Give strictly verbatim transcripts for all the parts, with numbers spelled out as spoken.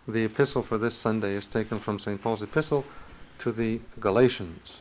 The epistle for this Sunday is taken from Saint Paul's epistle to the Galatians.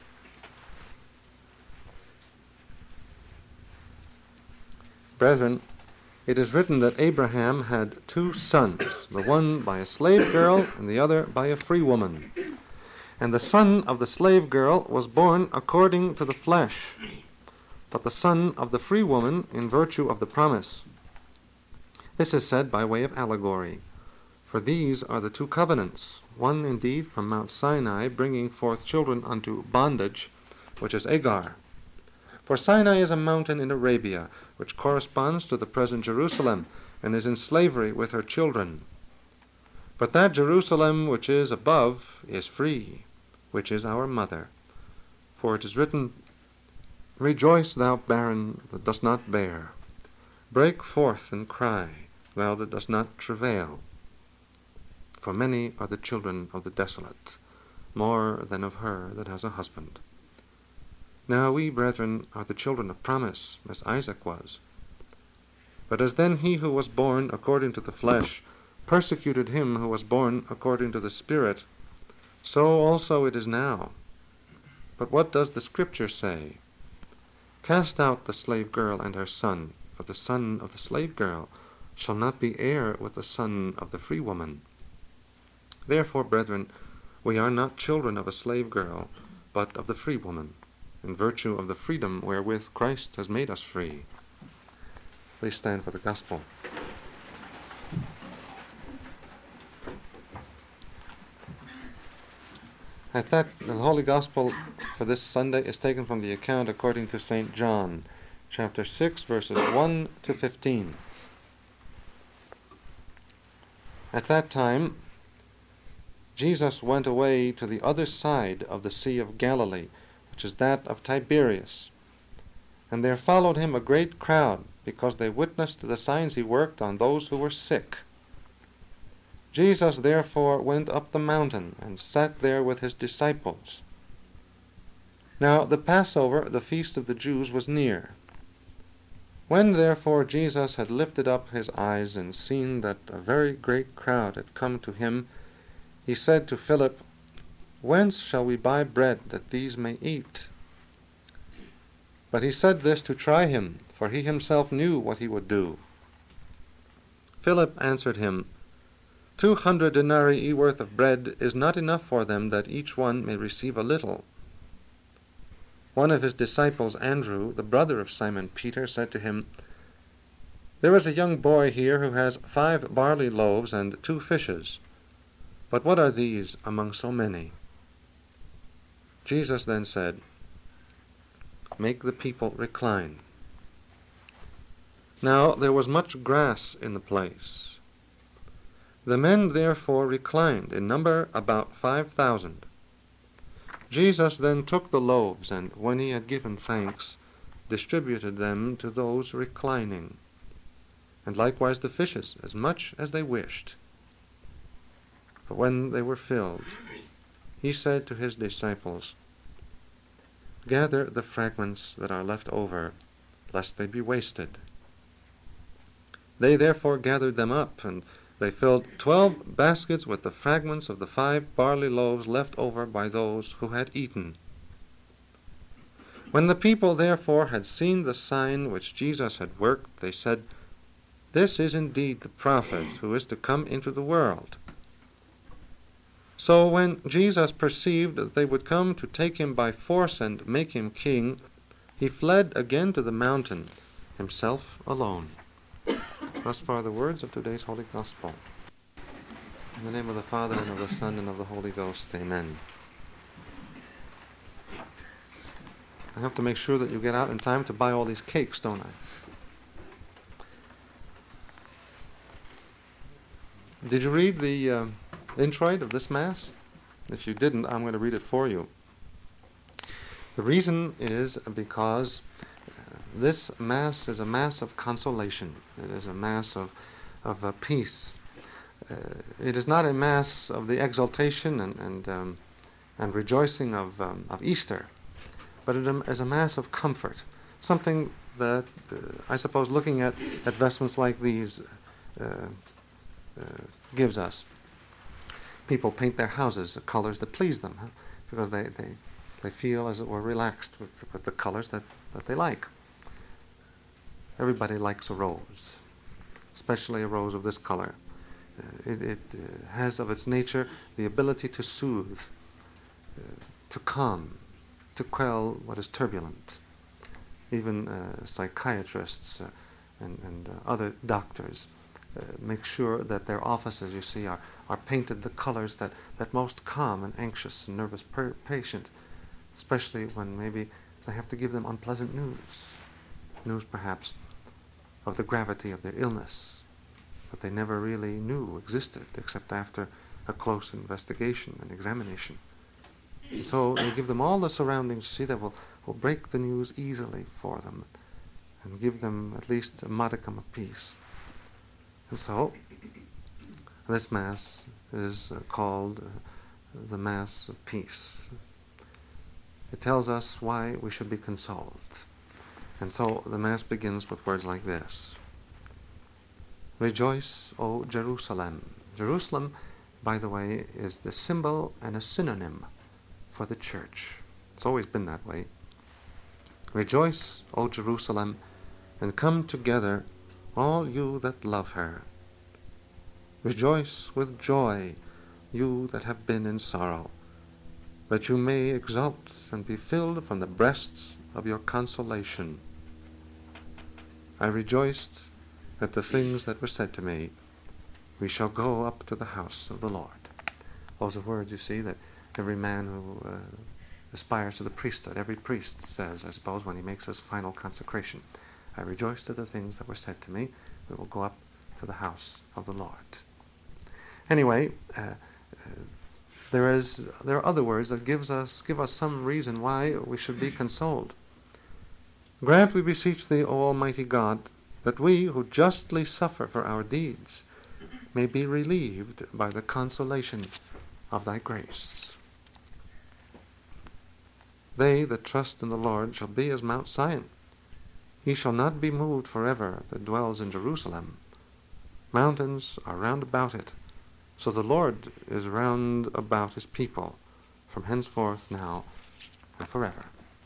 Brethren, it is written that Abraham had two sons, the one by a slave girl and the other by a free woman. And the son of the slave girl was born according to the flesh, but the son of the free woman in virtue of the promise. This is said by way of allegory. For these are the two covenants, one indeed from Mount Sinai, bringing forth children unto bondage, which is Agar. For Sinai is a mountain in Arabia, which corresponds to the present Jerusalem, and is in slavery with her children. But that Jerusalem which is above is free, which is our mother. For it is written, Rejoice, thou barren that dost not bear. Break forth and cry, thou that dost not travail. For many are the children of the desolate, more than of her that has a husband. Now we, brethren, are the children of promise, as Isaac was. But as then he who was born according to the flesh persecuted him who was born according to the Spirit, so also it is now. But what does the Scripture say? Cast out the slave girl and her son, for the son of the slave girl shall not be heir with the son of the free woman. Therefore, brethren, we are not children of a slave girl, but of the free woman, in virtue of the freedom wherewith Christ has made us free. Please stand for the gospel. At that, the Holy Gospel for this Sunday is taken from the account according to Saint John, chapter six, verses one to fifteen. At that time, Jesus went away to the other side of the Sea of Galilee, which is that of Tiberias. And there followed him a great crowd, because they witnessed the signs he worked on those who were sick. Jesus therefore went up the mountain, and sat there with his disciples. Now the Passover, the feast of the Jews, was near. When therefore Jesus had lifted up his eyes, and seen that a very great crowd had come to him, he said to Philip, Whence shall we buy bread that these may eat? But he said this to try him, for he himself knew what he would do. Philip answered him, Two hundred denarii worth of bread is not enough for them, that each one may receive a little. One of his disciples, Andrew, the brother of Simon Peter, said to him, There is a young boy here who has five barley loaves and two fishes. But what are these among so many? Jesus then said, Make the people recline. Now there was much grass in the place. The men therefore reclined, in number about five thousand. Jesus then took the loaves, and when he had given thanks, distributed them to those reclining, and likewise the fishes, as much as they wished. But when they were filled, he said to his disciples, Gather the fragments that are left over, lest they be wasted. They therefore gathered them up, and they filled twelve baskets with the fragments of the five barley loaves left over by those who had eaten. When the people therefore had seen the sign which Jesus had worked, they said, This is indeed the prophet who is to come into the world. So when Jesus perceived that they would come to take him by force and make him king, he fled again to the mountain, himself alone. Thus far the words of today's Holy Gospel. In the name of the Father, and of the Son, and of the Holy Ghost, amen. I have to make sure that you get out in time to buy all these cakes, don't I? Did you read the uh, introit of this Mass? If you didn't, I'm going to read it for you. The reason is because this Mass is a Mass of consolation. It is a Mass of, of uh, peace. Uh, it is not a Mass of the exaltation and and, um, and rejoicing of, um, of Easter, but it is a Mass of comfort, something that, uh, I suppose, looking at, at vestments like these uh, uh, gives us. People paint their houses the colors that please them, huh? because they, they, they feel, as it were, relaxed with, with the colors that, that they like. Everybody likes a rose, especially a rose of this color. Uh, it it uh, has of its nature the ability to soothe, uh, to calm, to quell what is turbulent. Even uh, psychiatrists uh, and, and uh, other doctors uh, make sure that their offices, you see, are, are painted the colors that, that most calm an anxious and nervous per- patient, especially when maybe they have to give them unpleasant news, news perhaps of the gravity of their illness that they never really knew existed except after a close investigation and examination. And so they give them all the surroundings, you see, that will, will break the news easily for them and give them at least a modicum of peace. And so this Mass is uh, called uh, the Mass of Peace. It tells us why we should be consoled. And so the Mass begins with words like this. Rejoice, O Jerusalem. Jerusalem, by the way, is the symbol and a synonym for the Church. It's always been that way. Rejoice, O Jerusalem, and come together, all you that love her. Rejoice with joy, you that have been in sorrow, that you may exult and be filled from the breasts of your consolation. I rejoiced at the things that were said to me, we shall go up to the house of the Lord. Those are words, you see, that every man who uh, aspires to the priesthood, every priest says, I suppose, when he makes his final consecration. I rejoiced at the things that were said to me, we will go up to the house of the Lord. Anyway, uh, uh, there is there are other words that gives us give us some reason why we should be consoled. Grant, we beseech thee, O Almighty God, that we who justly suffer for our deeds may be relieved by the consolation of thy grace. They that trust in the Lord shall be as Mount Zion. He shall not be moved forever that dwells in Jerusalem. Mountains are round about it, so the Lord is round about his people, from henceforth now and forever.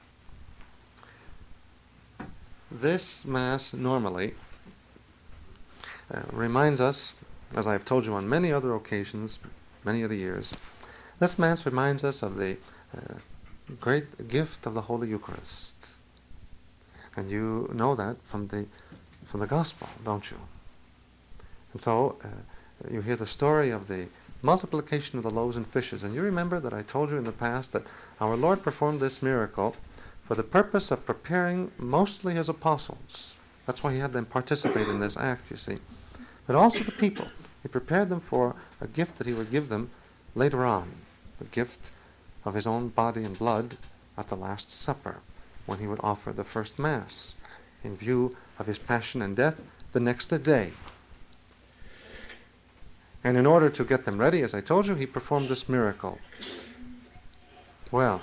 This Mass normally uh, reminds us, as I have told you on many other occasions, many other years, this Mass reminds us of the uh, great gift of the Holy Eucharist. And you know that from the from the Gospel, don't you? And so uh, you hear the story of the multiplication of the loaves and fishes. And you remember that I told you in the past that our Lord performed this miracle for the purpose of preparing mostly his apostles. That's why he had them participate in this act, you see. But also the people. He prepared them for a gift that he would give them later on, the gift of his own body and blood at the Last Supper, when he would offer the first Mass in view of his passion and death the next day. And in order to get them ready, as I told you, he performed this miracle. Well,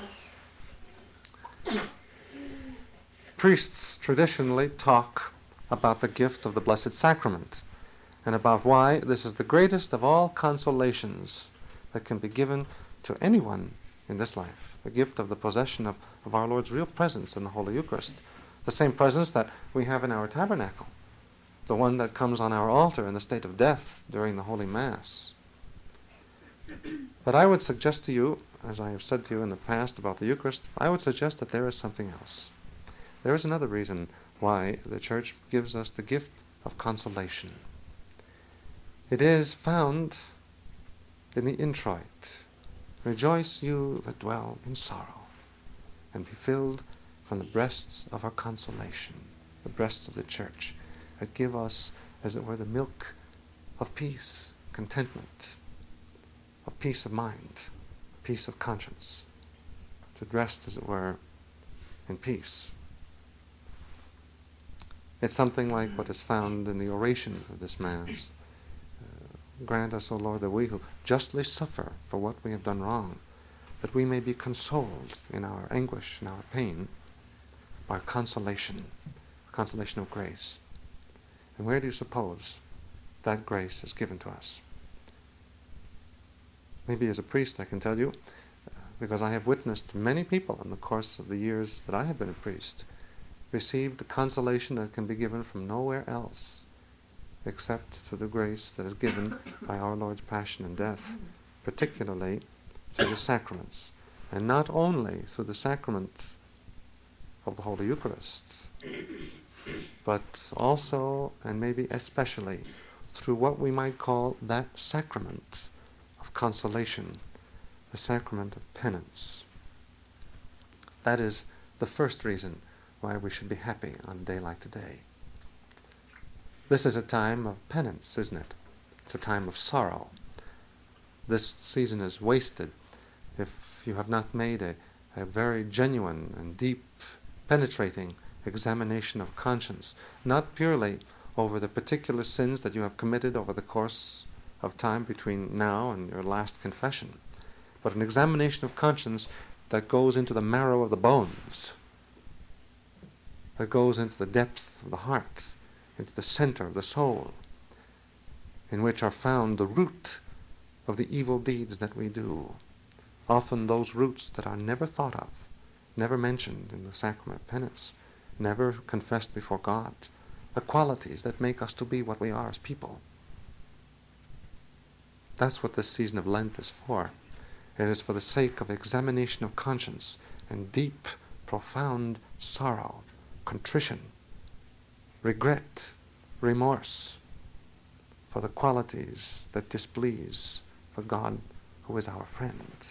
priests traditionally talk about the gift of the Blessed Sacrament and about why this is the greatest of all consolations that can be given to anyone in this life, the gift of the possession of, of our Lord's real presence in the Holy Eucharist, the same presence that we have in our tabernacle, the one that comes on our altar in the state of death during the Holy Mass. But I would suggest to you, as I have said to you in the past about the Eucharist, I would suggest that there is something else. There is another reason why the Church gives us the gift of consolation. It is found in the introit. Rejoice, you that dwell in sorrow, and be filled from the breasts of our consolation, the breasts of the Church, that give us, as it were, the milk of peace, contentment, of peace of mind, peace of conscience, to rest, as it were, in peace. It's something like what is found in the oration of this Mass. Grant us, O Lord, that we who justly suffer for what we have done wrong, that we may be consoled in our anguish and our pain by consolation, consolation of grace. And where do you suppose that grace is given to us? Maybe as a priest I can tell you, because I have witnessed many people in the course of the years that I have been a priest, received a consolation that can be given from nowhere else except through the grace that is given by our Lord's passion and death, particularly through the sacraments, and not only through the sacrament of the Holy Eucharist, but also, and maybe especially, through what we might call that sacrament of consolation, the sacrament of penance. That is the first reason why we should be happy on a day like today. This is a time of penance, isn't it? It's a time of sorrow. This season is wasted if you have not made a, a very genuine and deep, penetrating examination of conscience, not purely over the particular sins that you have committed over the course of time between now and your last confession, but an examination of conscience that goes into the marrow of the bones, that goes into the depth of the heart, into the center of the soul, in which are found the root of the evil deeds that we do. Often those roots that are never thought of, never mentioned in the sacrament of penance, never confessed before God, the qualities that make us to be what we are as people. That's what this season of Lent is for. It is for the sake of examination of conscience and deep, profound sorrow, contrition, regret, remorse for the qualities that displease the God who is our friend.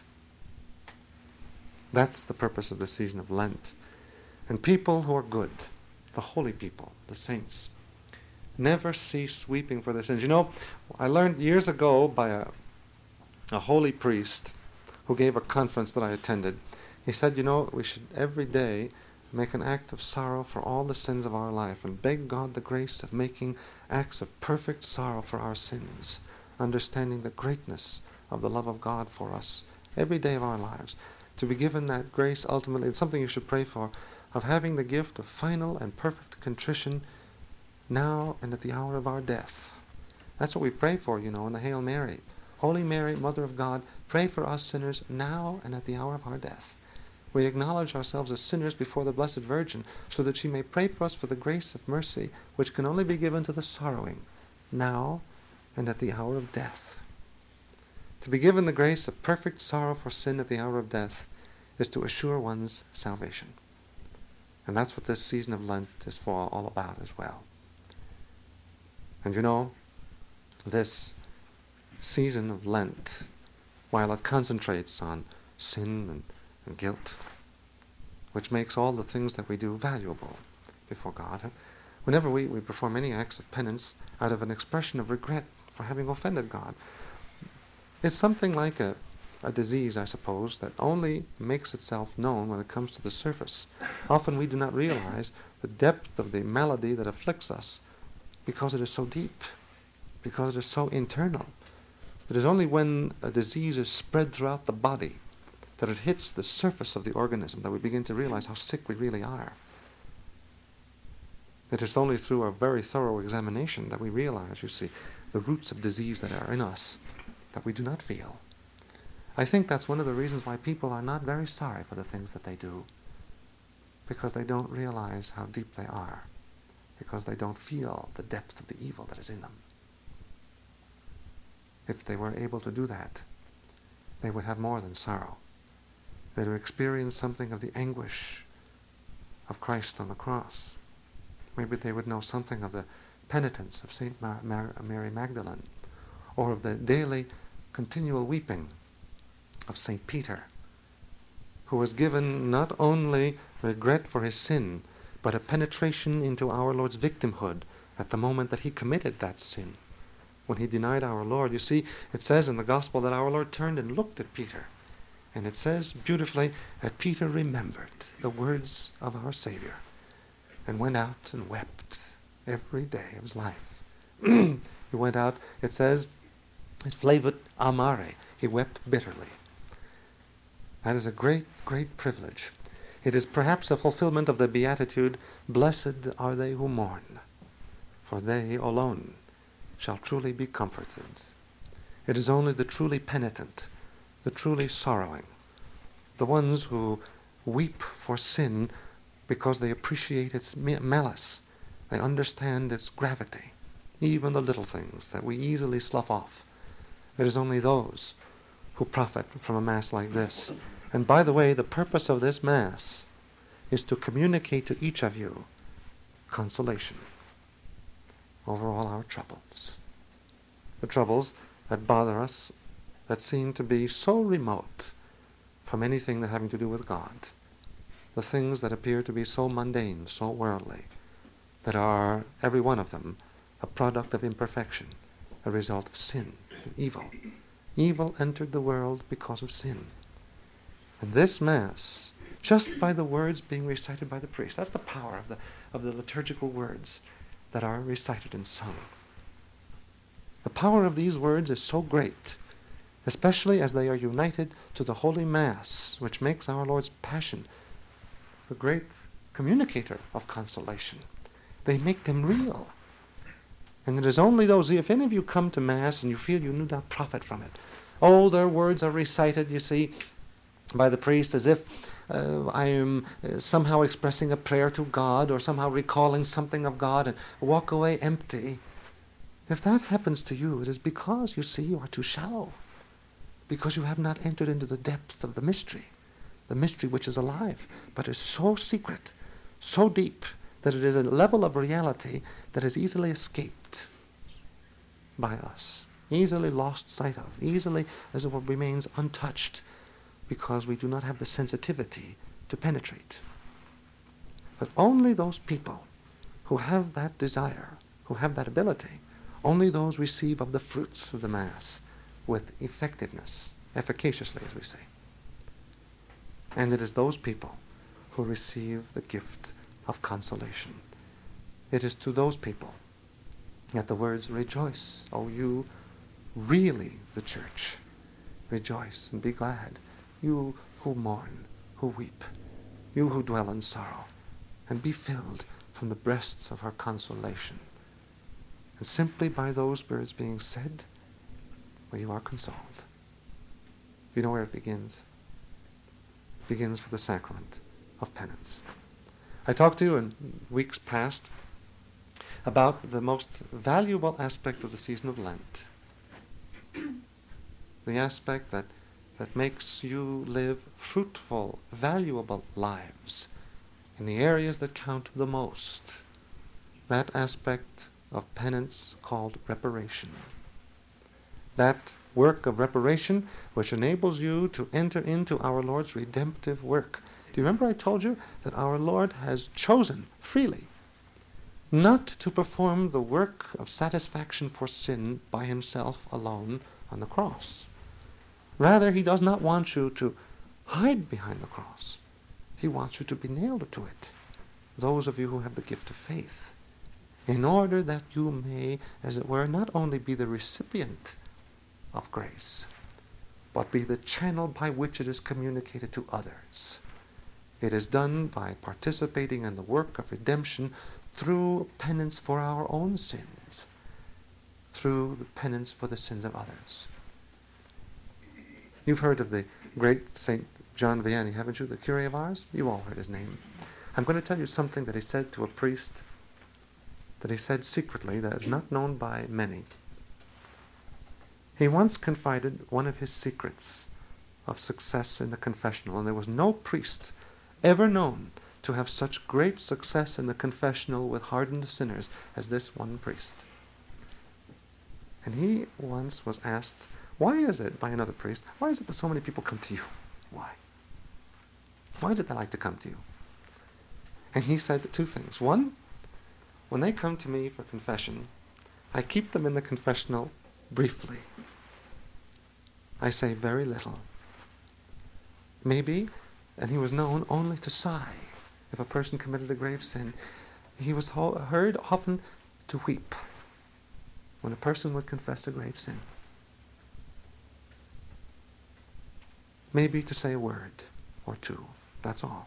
That's the purpose of the season of Lent. And people who are good, the holy people, the saints, never cease weeping for their sins. You know, I learned years ago by a, a holy priest who gave a conference that I attended. He said, you know, we should every day make an act of sorrow for all the sins of our life and beg God the grace of making acts of perfect sorrow for our sins, understanding the greatness of the love of God for us every day of our lives. To be given that grace ultimately, it's something you should pray for, of having the gift of final and perfect contrition now and at the hour of our death. That's what we pray for, you know, in the Hail Mary. Holy Mary, Mother of God, pray for us sinners now and at the hour of our death. We acknowledge ourselves as sinners before the Blessed Virgin, so that she may pray for us for the grace of mercy, which can only be given to the sorrowing, now and at the hour of death. To be given the grace of perfect sorrow for sin at the hour of death is to assure one's salvation. And that's what this season of Lent is for, all about as well. And you know, this season of Lent, while it concentrates on sin and, and guilt, which makes all the things that we do valuable before God, whenever we, we perform any acts of penance out of an expression of regret for having offended God, it's something like a, a disease, I suppose, that only makes itself known when it comes to the surface. Often we do not realize the depth of the malady that afflicts us because it is so deep, because it is so internal. It is only when a disease is spread throughout the body that it hits the surface of the organism that we begin to realize how sick we really are. It is only through a very thorough examination that we realize, you see, the roots of disease that are in us that we do not feel. I think that's one of the reasons why people are not very sorry for the things that they do, because they don't realize how deep they are, because they don't feel the depth of the evil that is in them. If they were able to do that, they would have more than sorrow. They would experience something of the anguish of Christ on the cross. Maybe they would know something of the penitence of Saint Mar- Mar- Mary Magdalene, or of the daily continual weeping of Saint Peter, who was given not only regret for his sin, but a penetration into our Lord's victimhood at the moment that he committed that sin. When he denied our Lord, you see, it says in the Gospel that our Lord turned and looked at Peter. And it says beautifully that Peter remembered the words of our Savior and went out and wept every day of his life. He went out, it says, it flavit amare. He wept bitterly. That is a great, great privilege. It is perhaps a fulfillment of the beatitude, blessed are they who mourn, for they alone shall truly be comforted. It is only the truly penitent the truly sorrowing, the ones who weep for sin because they appreciate its malice. They understand its gravity, even the little things that we easily slough off. It is only those who profit from a Mass like this. And by the way, the purpose of this Mass is to communicate to each of you consolation over all our troubles. The troubles that bother us, that seem to be so remote from anything that having to do with God. The things that appear to be so mundane, so worldly, that are, every one of them, a product of imperfection, a result of sin, evil. Evil entered the world because of sin. And this Mass, just by the words being recited by the priest, that's the power of the, of the liturgical words that are recited and sung. The power of these words is so great, especially as they are united to the Holy Mass, which makes our Lord's Passion the great communicator of consolation. They make them real. And it is only those, if any of you come to Mass and you feel you do not profit from it, oh, their words are recited, you see, by the priest as if uh, I am uh, somehow expressing a prayer to God or somehow recalling something of God and walk away empty. If that happens to you, it is because, you see, you are too shallow, because you have not entered into the depth of the mystery, the mystery which is alive, but is so secret, so deep, that it is a level of reality that is easily escaped by us, easily lost sight of, easily, as it were, remains untouched, because we do not have the sensitivity to penetrate. But only those people who have that desire, who have that ability, only those receive of the fruits of the Mass with effectiveness, efficaciously, as we say. And it is those people who receive the gift of consolation. It is to those people that the words, rejoice, O you really the Church. Rejoice and be glad, you who mourn, who weep, you who dwell in sorrow, and be filled from the breasts of her consolation. And simply by those words being said, well, you are consoled. You know where it begins? It begins with the sacrament of penance. I talked to you in weeks past about the most valuable aspect of the season of Lent. The aspect that, that makes you live fruitful, valuable lives in the areas that count the most. That aspect of penance called reparation. That work of reparation which enables you to enter into our Lord's redemptive work. Do you remember I told you that our Lord has chosen freely not to perform the work of satisfaction for sin by himself alone on the cross. Rather, he does not want you to hide behind the cross. He wants you to be nailed to it, those of you who have the gift of faith, in order that you may, as it were, not only be the recipient of grace, but be the channel by which it is communicated to others. It is done by participating in the work of redemption through penance for our own sins, through the penance for the sins of others. You've heard of the great Saint John Vianney, haven't you? The curé of ours? You've all heard his name. I'm going to tell you something that he said to a priest, that he said secretly, that is not known by many. He once confided one of his secrets of success in the confessional, and there was no priest ever known to have such great success in the confessional with hardened sinners as this one priest. And he once was asked, why is it, by another priest, why is it that so many people come to you? Why? Why did they like to come to you? And he said two things. One, when they come to me for confession, I keep them in the confessional briefly. I say very little. Maybe, and he was known only to sigh. If a person committed a grave sin, he was ho- heard often to weep when a person would confess a grave sin. Maybe to say a word or two. That's all.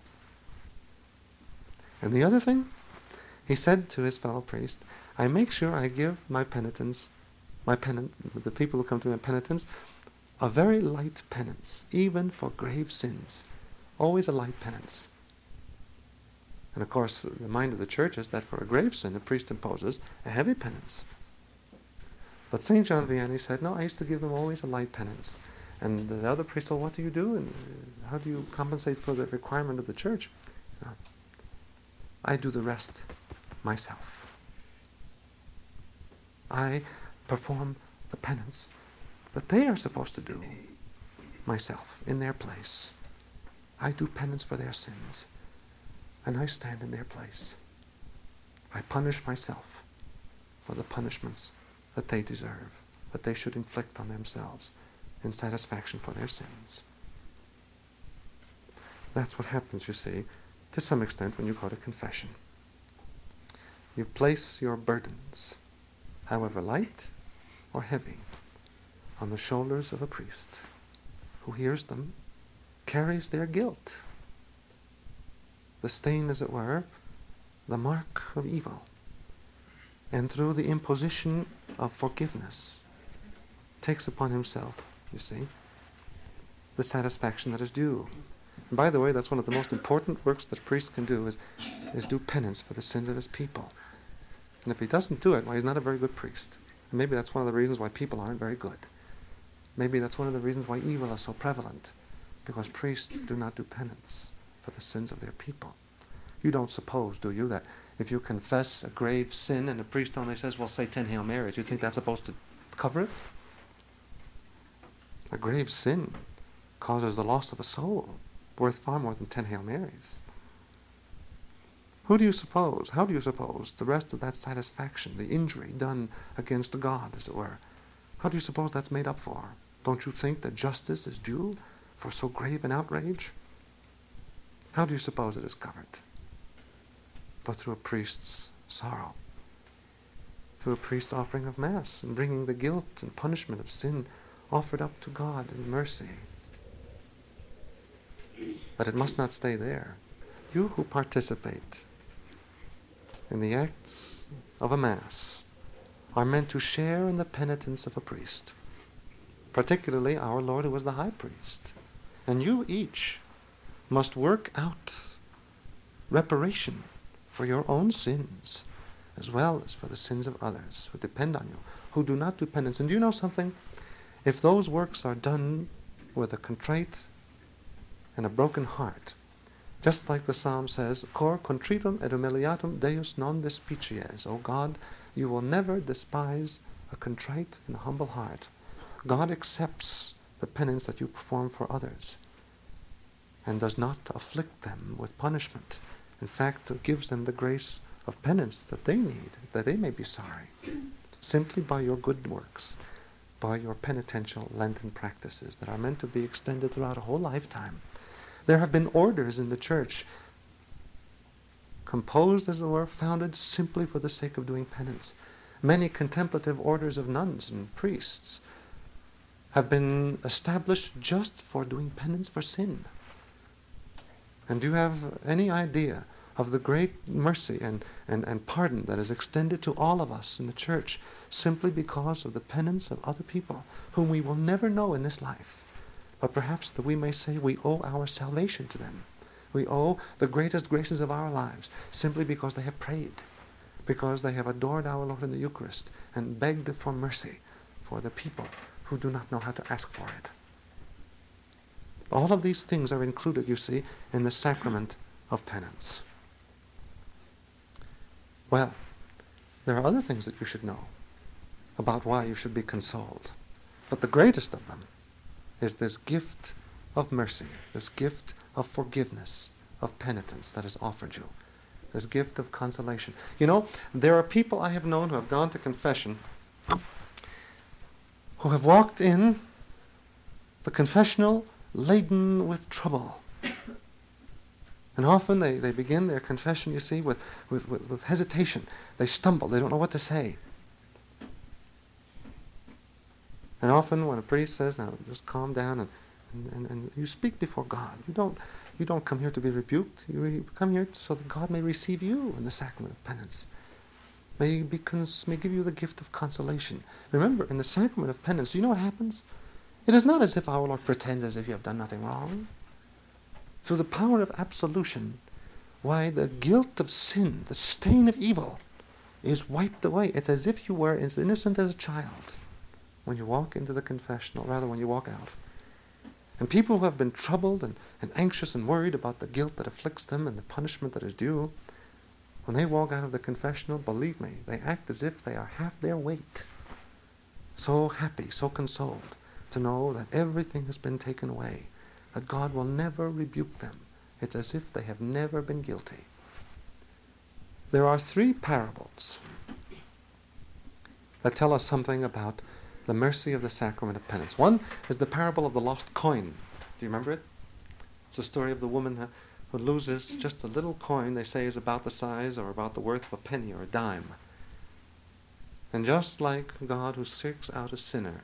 And the other thing, he said to his fellow priest, I make sure I give my penitents, my penit, the people who come to my penitents, a very light penance, even for grave sins. Always a light penance. And of course, the mind of the church is that for a grave sin, a priest imposes a heavy penance. But Saint John Vianney said, no, I used to give them always a light penance. And the other priest said, what do you do? And how do you compensate for the requirement of the church? Uh, I do the rest myself. I perform the penance that they are supposed to do myself in their place. I do penance for their sins, and I stand in their place. I punish myself for the punishments that they deserve, that they should inflict on themselves in satisfaction for their sins. That's what happens, you see, to some extent when you go to confession. You place your burdens, however light or heavy, on the shoulders of a priest who hears them, carries their guilt, the stain, as it were, the mark of evil, and through the imposition of forgiveness takes upon himself, you see, the satisfaction that is due. And by the way, that's one of the most important works that a priest can do, is, is do penance for the sins of his people. And if he doesn't do it, well, he's not a very good priest. And maybe that's one of the reasons why people aren't very good. Maybe that's one of the reasons why evil is so prevalent, because priests do not do penance for the sins of their people. You don't suppose, do you, that if you confess a grave sin and a priest only says, well, say ten Hail Marys, you think that's supposed to cover it? A grave sin causes the loss of a soul worth far more than ten Hail Marys. Who do you suppose, how do you suppose the rest of that satisfaction, the injury done against God, as it were, how do you suppose that's made up for? Don't you think that justice is due for so grave an outrage? How do you suppose it is covered? But through a priest's sorrow, through a priest's offering of Mass, and bringing the guilt and punishment of sin offered up to God in mercy. But it must not stay there. You who participate in the acts of a Mass are meant to share in the penitence of a priest, particularly our Lord, who was the high priest. And you each must work out reparation for your own sins, as well as for the sins of others who depend on you, who do not do penance. And do you know something? If those works are done with a contrite and a broken heart, just like the psalm says, Cor contritum et humiliatum Deus non despicies. O God, you will never despise a contrite and humble heart. God accepts the penance that you perform for others and does not afflict them with punishment. In fact, it gives them the grace of penance that they need, that they may be sorry, simply by your good works, by your penitential Lenten practices that are meant to be extended throughout a whole lifetime. There have been orders in the church composed, as it were, founded simply for the sake of doing penance. Many contemplative orders of nuns and priests have been established just for doing penance for sin. And do you have any idea of the great mercy and, and, and pardon that is extended to all of us in the church simply because of the penance of other people whom we will never know in this life, but perhaps that we may say we owe our salvation to them. We owe the greatest graces of our lives simply because they have prayed, because they have adored our Lord in the Eucharist and begged for mercy for the people who do not know how to ask for it. All of these things are included, you see, in the sacrament of penance. Well, there are other things that you should know about why you should be consoled. But the greatest of them is this gift of mercy, this gift of forgiveness, of penitence that is offered you, this gift of consolation. You know, there are people I have known who have gone to confession who have walked in the confessional laden with trouble. And often they, they begin their confession, you see, with, with, with, with hesitation. They stumble. They don't know what to say. And often when a priest says, now just calm down and, and, and, and you speak before God. You don't, you don't come here to be rebuked. You re- come here so that God may receive you in the sacrament of penance. May, be cons- may give you the gift of consolation. Remember, in the sacrament of penance, do you know what happens? It is not as if our Lord pretends as if you have done nothing wrong. Through the power of absolution, why, the guilt of sin, the stain of evil, is wiped away. It's as if you were as innocent as a child when you walk into the confessional, rather when you walk out. And people who have been troubled and, and anxious and worried about the guilt that afflicts them and the punishment that is due, when they walk out of the confessional, believe me, they act as if they are half their weight. So happy, so consoled to know that everything has been taken away, that God will never rebuke them. It's as if they have never been guilty. There are three parables that tell us something about the mercy of the sacrament of penance. One is the parable of the lost coin. Do you remember it? It's the story of the woman who who loses just a little coin they say is about the size or about the worth of a penny or a dime. And just like God who seeks out a sinner,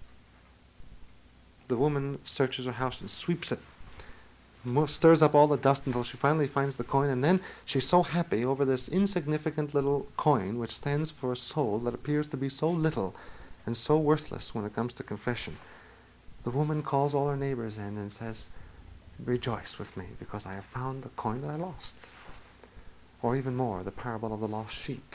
the woman searches her house and sweeps it, stirs up all the dust until she finally finds the coin, and then she's so happy over this insignificant little coin which stands for a soul that appears to be so little and so worthless when it comes to confession. The woman calls all her neighbors in and says, "Rejoice with me, because I have found the coin that I lost." Or even more, the parable of the lost sheep.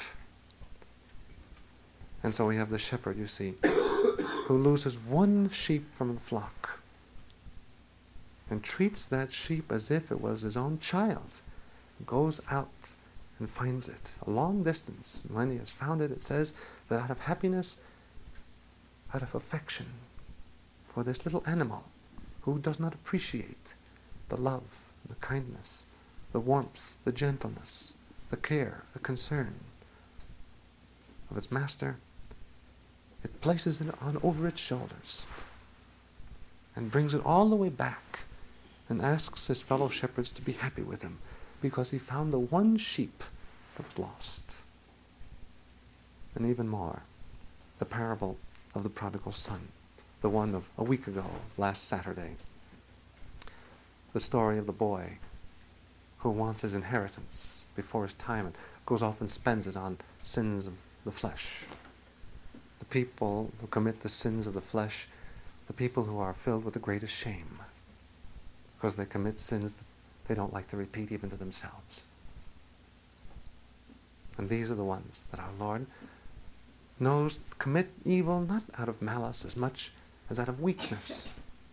And so we have the shepherd, you see, who loses one sheep from the flock and treats that sheep as if it was his own child, goes out and finds it a long distance. And when he has found it, it says that out of happiness, out of affection for this little animal who does not appreciate the love, the kindness, the warmth, the gentleness, the care, the concern of its master, it places it on over its shoulders and brings it all the way back and asks his fellow shepherds to be happy with him because he found the one sheep that was lost. And even more, the parable of the prodigal son, the one of a week ago, last Saturday. The story of the boy who wants his inheritance before his time and goes off and spends it on sins of the flesh. The people who commit the sins of the flesh, the people who are filled with the greatest shame because they commit sins that they don't like to repeat even to themselves. And these are the ones that our Lord knows commit evil not out of malice as much as out of weakness.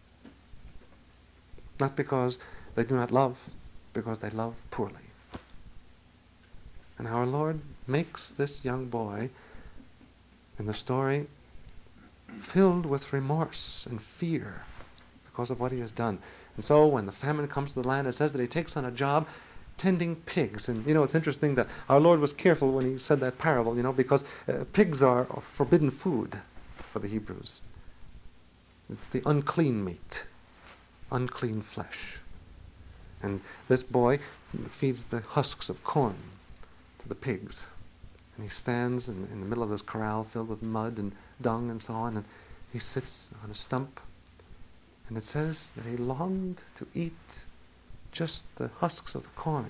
Not because they do not love, because they love poorly. And our Lord makes this young boy in the story filled with remorse and fear because of what he has done. And so when the famine comes to the land, it says that he takes on a job tending pigs. And you know, it's interesting that our Lord was careful when he said that parable, you know, because uh, pigs are forbidden food for the Hebrews. It's the unclean meat, unclean flesh. And this boy feeds the husks of corn to the pigs. And he stands in, in the middle of this corral filled with mud and dung and so on, and he sits on a stump. And it says that he longed to eat just the husks of the corn.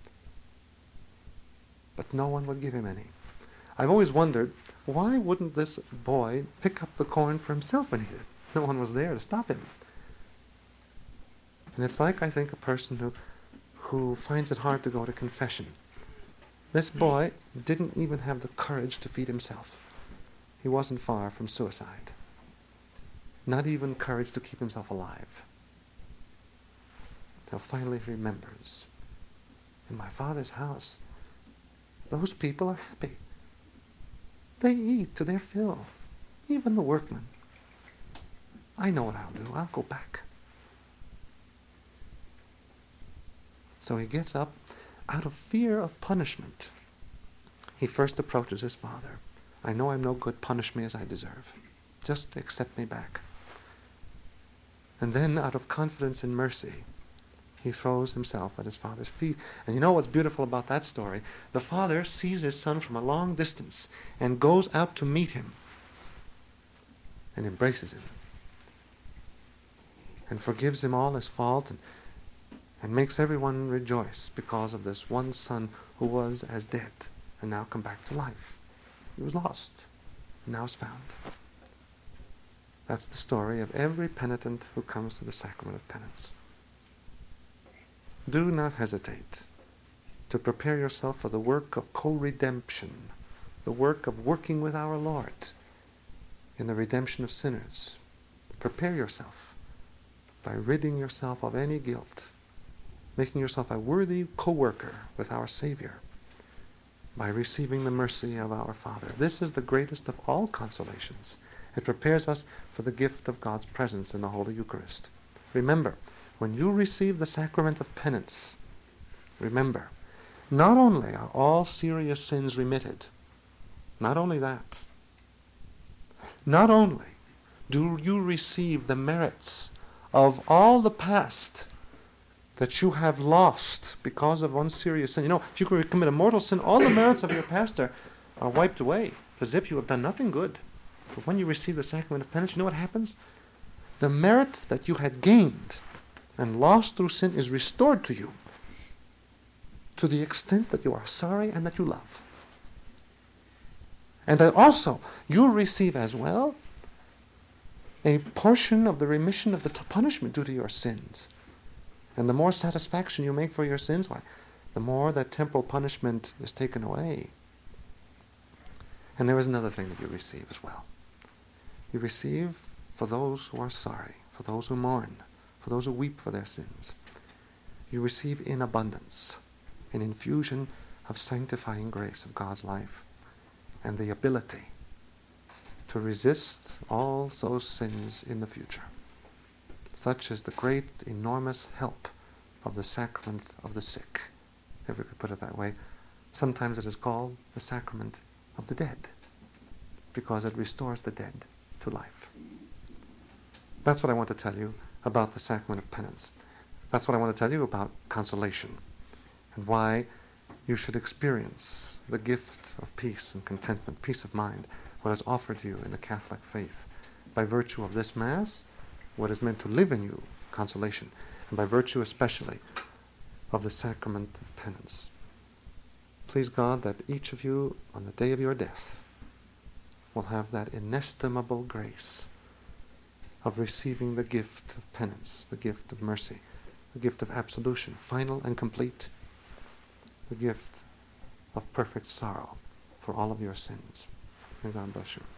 But no one would give him any. I've always wondered, why wouldn't this boy pick up the corn for himself and eat it? No one was there to stop him. And it's like, I think, a person who, who finds it hard to go to confession. This boy didn't even have the courage to feed himself. He wasn't far from suicide. Not even courage to keep himself alive. Till finally he remembers, in my Father's house, those people are happy. They eat to their fill, even the workmen. I know what I'll do. I'll go back. So he gets up out of fear of punishment. He first approaches his father. I know I'm no good. Punish me as I deserve. Just accept me back. And then, out of confidence in mercy, he throws himself at his father's feet. And you know what's beautiful about that story? The father sees his son from a long distance and goes out to meet him and embraces him and forgives him all his fault and, and makes everyone rejoice because of this one son who was as dead and now come back to life. He was lost and now is found. That's the story of every penitent who comes to the sacrament of penance. Do not hesitate to prepare yourself for the work of co-redemption, the work of working with our Lord in the redemption of sinners. Prepare yourself by ridding yourself of any guilt, making yourself a worthy co-worker with our Savior, by receiving the mercy of our Father. This is the greatest of all consolations. It prepares us for the gift of God's presence in the Holy Eucharist. Remember, when you receive the sacrament of penance, remember, not only are all serious sins remitted, not only that, not only do you receive the merits of all the past that you have lost because of one serious sin. You know, if you commit a mortal sin, all the merits of your past are, are wiped away. It's as if you have done nothing good. But when you receive the sacrament of penance, you know what happens? The merit that you had gained and lost through sin is restored to you to the extent that you are sorry and that you love. And that also you receive as well a portion of the remission of the t- punishment due to your sins. And the more satisfaction you make for your sins, why, the more that temporal punishment is taken away. And there is another thing that you receive as well. You receive for those who are sorry, for those who mourn, for those who weep for their sins. You receive in abundance an infusion of sanctifying grace of God's life and the ability to resist all those sins in the future. Such is the great, enormous help of the sacrament of the sick, if we could put it that way. Sometimes it is called the sacrament of the dead, because it restores the dead to life. That's what I want to tell you about the sacrament of penance. That's what I want to tell you about consolation, and why you should experience the gift of peace and contentment, peace of mind, what is offered to you in the Catholic faith by virtue of this Mass, what is meant to live in you, consolation, and by virtue especially of the sacrament of penance. Please God that each of you on the day of your death will have that inestimable grace of receiving the gift of penance, the gift of mercy, the gift of absolution, final and complete, the gift of perfect sorrow for all of your sins. May God bless you.